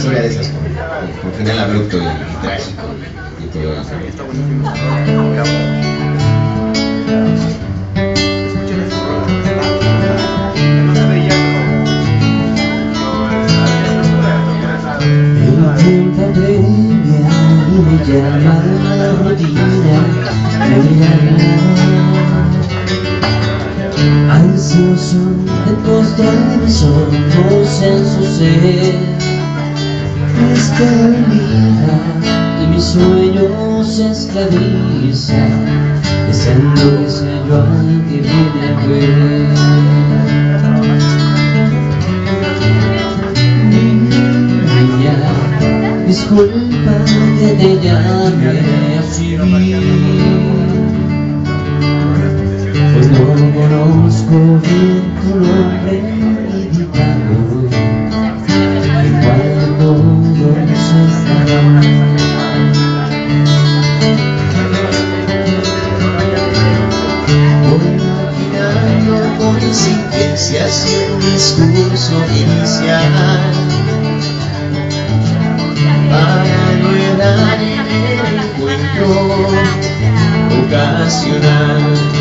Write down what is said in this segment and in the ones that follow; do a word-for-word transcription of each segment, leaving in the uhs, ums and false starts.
historia de esas, con, con final abrupto y, y trágico y, y todo eso. El tiempo apremia y me llama la rutina, ansioso de postrar mis ojos en su ser, es que olvida y mis sueños se esclavizan, deseando que sea yo al que viene a ver. Niña, disculpa que te llame así, pues no conozco bien tu nombre meditado, igual todo se estará. Voy maquinando coincidencias y un discurso inicial para lograr el encuentro ocasional.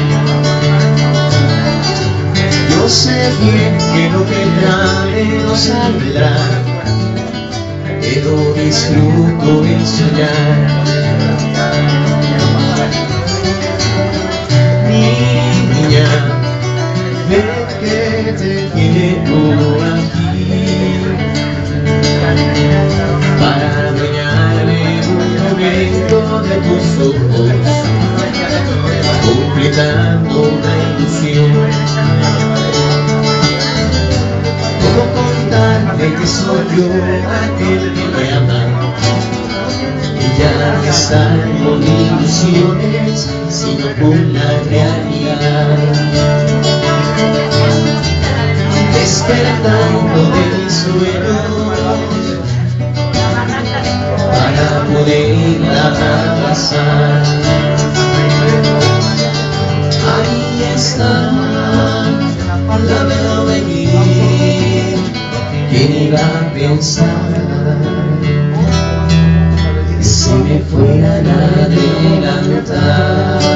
Yo sé bien que no vendrá menos hablar, pero disfruto en soñar. Niña, ven que te quiero aquí, para adueñarme un momento de tus ojos, completando una ilusión. ¿Cómo contarle que soy yo aquel que me ama? Y ya no están con ilusiones, sino con la realidad. Despertando de mis sueños para poderla abrazar. Ahí está, la veo venir. ¿Quién iba a pensar que se me fueran a adelantar?